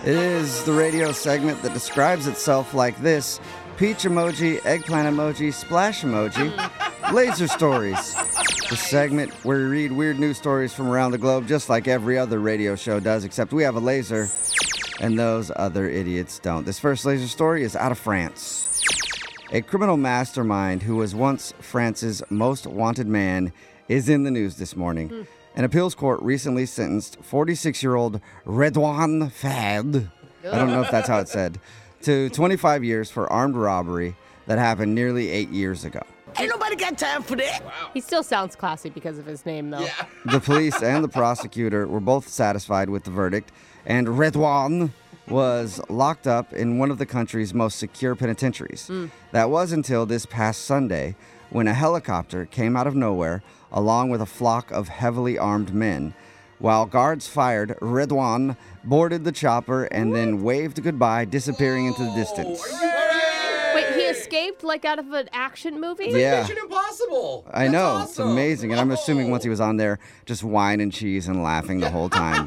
It is the radio segment that describes itself like this: peach emoji, eggplant emoji, splash emoji, laser stories. The segment where we read weird news stories from around the globe just like every other radio show does, except we have a laser and those other idiots don't. This first laser story is out of France. A criminal mastermind who was once France's most wanted man is in the news this morning. An appeals court recently sentenced 46-year-old Redouane Faed, I don't know if that's how it's said, to 25 years for armed robbery that happened nearly 8 years ago. Ain't nobody got time for that. Wow. He still sounds classy because of his name, though. Yeah. The police and the prosecutor were both satisfied with the verdict, and Redouane was locked up in one of the country's most secure penitentiaries. That was until this past Sunday, when a helicopter came out of nowhere along with a flock of heavily armed men. While guards fired, Redouane boarded the chopper and then waved goodbye, disappearing into the distance. Wait, he escaped like out of an action movie? Yeah. Mission Impossible. I know, That's it's awesome. amazing. And I'm assuming once he was on there, just wine and cheese and laughing the whole time.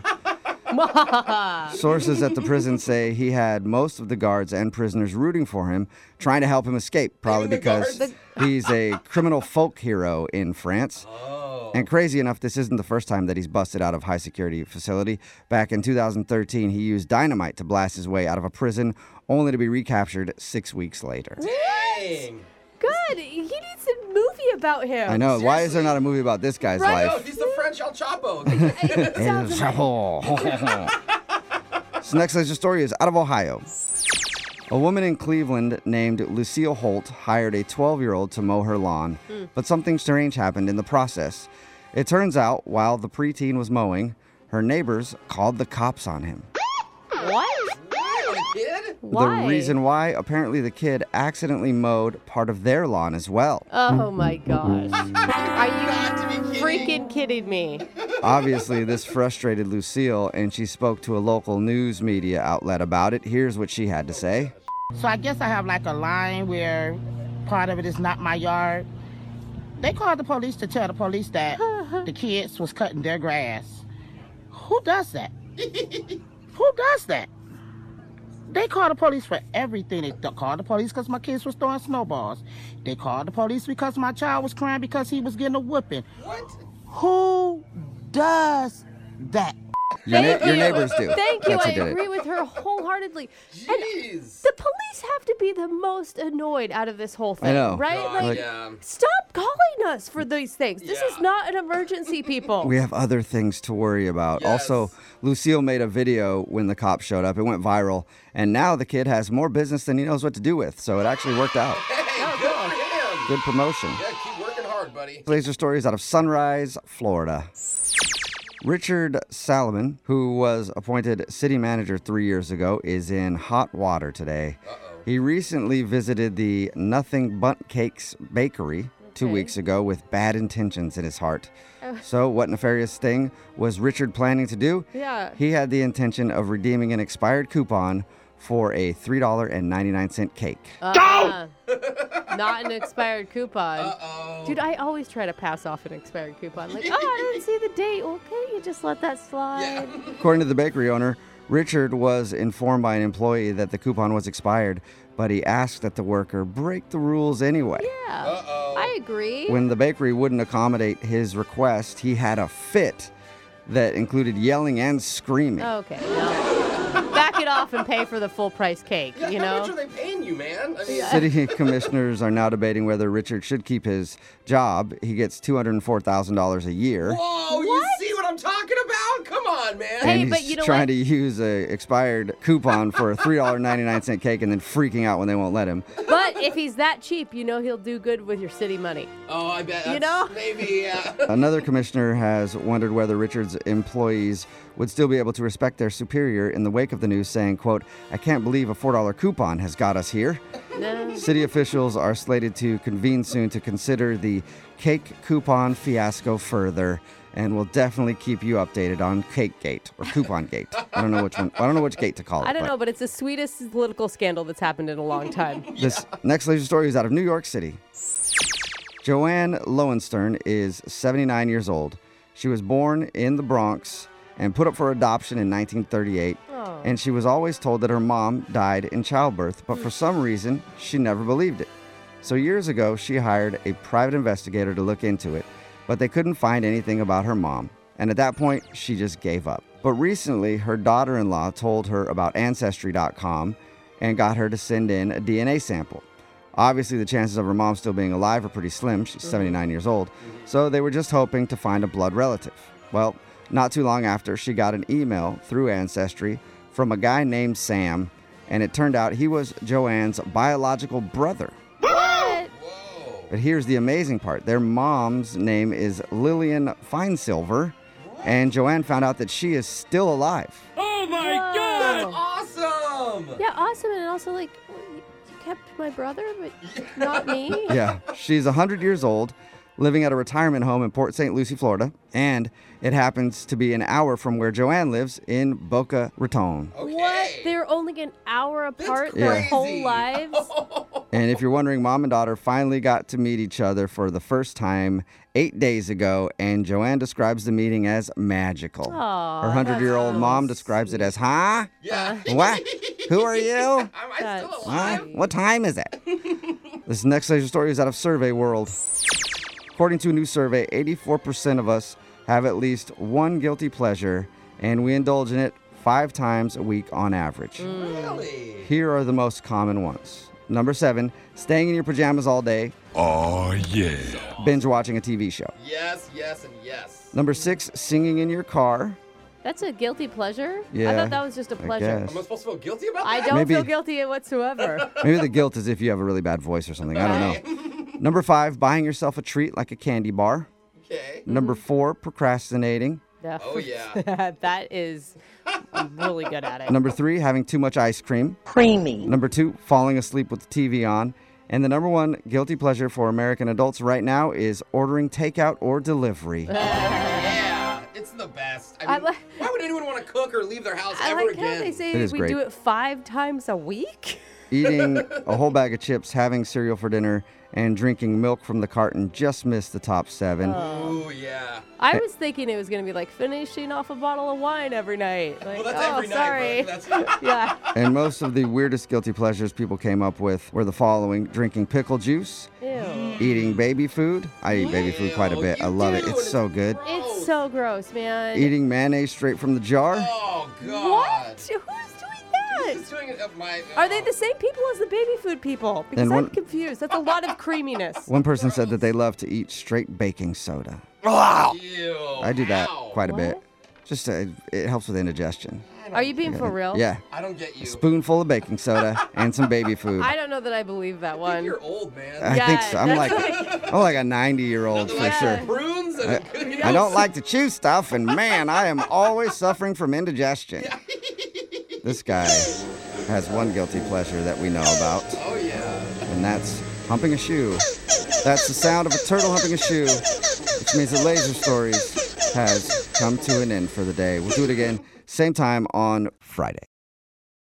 Sources at the prison say he had most of the guards and prisoners rooting for him, trying to help him escape, probably Even the because guards? he's a criminal folk hero in France. Oh. And crazy enough, this isn't the first time that he's busted out of high security facility. Back in 2013, he used dynamite to blast his way out of a prison, only to be recaptured 6 weeks later. Dang. Good. He needs a movie about him. I know. Why is there not a movie about this guy's Right. No, life? he's the French El Chapo. It El sounds Chapo. This next laser story is out of Ohio. A woman in Cleveland named Lucille Holt hired a 12-year-old to mow her lawn, but something strange happened in the process. It turns out, while the preteen was mowing, her neighbors called the cops on him. What? What, a kid? Why? The reason why, apparently the kid accidentally mowed part of their lawn as well. Oh my gosh. Are got to you be freaking kidding me? Obviously, this frustrated Lucille, and she spoke to a local news media outlet about it. Here's what she had to say. So I guess I have like a line where part of it is not my yard. They called the police to tell the police that the kids was cutting their grass. Who does that? Who does that? They called the police for everything. They called the police because my kids was throwing snowballs. They called the police because my child was crying because he was getting a whipping. What? Who does that? Your Thank you. neighbors do. Thank you. That's I who did it. agree with her wholeheartedly. And Jeez. the police have to be the most annoyed out of this whole thing, I know. right? God, Like, yeah. stop calling us for these things. This is Yeah. not an emergency, people. We have other things to worry about. Yes. Also, Lucille made a video when the cops showed up. It went viral, and now the kid has more business than he knows what to do with, so it actually worked out. Hey, good for him. Good promotion. Yeah, keep working hard, buddy. Laser stories out of Sunrise, Florida. Richard Salomon, who was appointed city manager 3 years ago, is in hot water today. He recently visited the Nothing Bundt Cakes bakery 2 Okay. weeks ago with bad intentions in his heart. So what nefarious thing was Richard planning to do? Yeah. He had the intention of redeeming an expired coupon for a $3.99 cake. Not an expired coupon. Uh-oh. Dude, I always try to pass off an expired coupon. Like, I didn't see the date. Okay, you just let that slide. According to the bakery owner, Richard was informed by an employee that the coupon was expired, but he asked that the worker break the rules anyway. Yeah. Uh-oh. I agree. When the bakery wouldn't accommodate his request, he had a fit that included yelling and screaming. Okay, no. Back it off and pay for the full price cake, Yeah, you how much know? are they paying you, man? I mean, City commissioners are now debating whether Richard should keep his job. He gets $204,000 a year. whoa, you see what I'm talking about? Come on, man. Hey, And but he's you know trying what? to use a expired coupon for a $3.99 cake and then freaking out when they won't let him. But if he's that cheap, you know he'll do good with your city money. Oh, I bet. You That's know? Maybe, yeah. Another commissioner has wondered whether Richard's employees would still be able to respect their superior in the wake of the news, saying, quote, "I can't believe a $4 coupon has got us here." No. City officials are slated to convene soon to consider the cake coupon fiasco further, and will definitely keep you updated on Cake Gate or Coupon Gate. I don't know which one. I don't know which gate to call it. I don't but know, but it's the sweetest political scandal that's happened in a long time. This next laser story is out of New York City. Joanne Lowenstern is 79 years old. She was born in the Bronx and put up for adoption in 1938. Oh. And she was always told that her mom died in childbirth, but for some reason, she never believed it. So years ago, she hired a private investigator to look into it, but they couldn't find anything about her mom. And at that point, she just gave up. But recently, her daughter-in-law told her about Ancestry.com and got her to send in a DNA sample. Obviously, the chances of her mom still being alive are pretty slim. She's 79 years old. So they were just hoping to find a blood relative. Well, not too long after, she got an email through Ancestry from a guy named Sam, and it turned out he was Joanne's biological brother. What? Whoa. But here's the amazing part. Their mom's name is Lillian Finesilver, and Joanne found out that she is still alive. Oh my Whoa. God! That's awesome! Yeah, awesome. And also, like, you kept my brother, but not me. Yeah, she's 100 years old, living at a retirement home in Port St. Lucie, Florida, and it happens to be an hour from where Joanne lives in Boca Raton. Okay. What? They're only an hour apart That's their crazy. whole lives? And if you're wondering, mom and daughter finally got to meet each other for the first time 8 days ago, and Joanne describes the meeting as magical. Aw, Her 100-year-old that's mom so describes it as, huh? Yeah. What? Who are you? Am I That's still Huh? alive? What time is it? This next laser story is out of Survey World. According to a new survey, 84% of us have at least one guilty pleasure, and we indulge in it 5 times a week on average. Really? Here are the most common ones. Number 7, staying in your pajamas all day, Oh, yeah. binge watching a TV show. Yes, yes, and yes. Number 6, singing in your car. That's a guilty pleasure? I Yeah, thought that was just a pleasure. guess. Am I supposed to feel guilty about I that? don't Maybe- feel guilty whatsoever. Maybe the guilt is if you have a really bad voice or something. I don't know. Number 5, buying yourself a treat like a candy bar. Okay. Number 4, procrastinating. Yeah. Oh, yeah. That is, I'm really good at it. Number 3, having too much ice cream. Creamy. Number 2, falling asleep with the TV on. And the number 1 guilty pleasure for American adults right now is ordering takeout or delivery. Yeah, it's the best. I I mean, li- why would anyone want to cook or leave their house I ever like how again? they say It is we great. do it 5 times a week. Eating a whole bag of chips, having cereal for dinner, and drinking milk from the carton just missed the top 7. Ooh, yeah. I was thinking it was going to be like finishing off a bottle of wine every night. Like, Well, that's oh, every sorry. night, but that's Yeah. And most of the weirdest guilty pleasures people came up with were the following: drinking pickle juice, Ew. eating baby food. I eat baby food quite a bit. I You love it. do, It's and so good. It's so gross, man. Eating mayonnaise straight from the jar. Oh, God. What? Who's doing that? Who's doing it of my... Are they the same people as the baby food people? Because And I'm one- confused. That's a lot of creaminess. One person said that they love to eat straight baking soda. Ew. I do that Ow. quite a bit. What? Just it helps with indigestion. Are you being for real? Yeah. I don't get you. Spoonful of baking soda and some baby food. I don't know that I believe that I think one. you're old, man. I think so. I'm that's like I'm like a 90-year-old Nothing for like sure. prunes and cookies. I don't like to chew stuff, and man, I am always suffering from indigestion. This guy has one guilty pleasure that we know about, Oh, yeah. and that's humping a shoe. That's the sound of a turtle humping a shoe, which means the Laser Stories has come to an end for the day. We'll do it again, same time on Friday.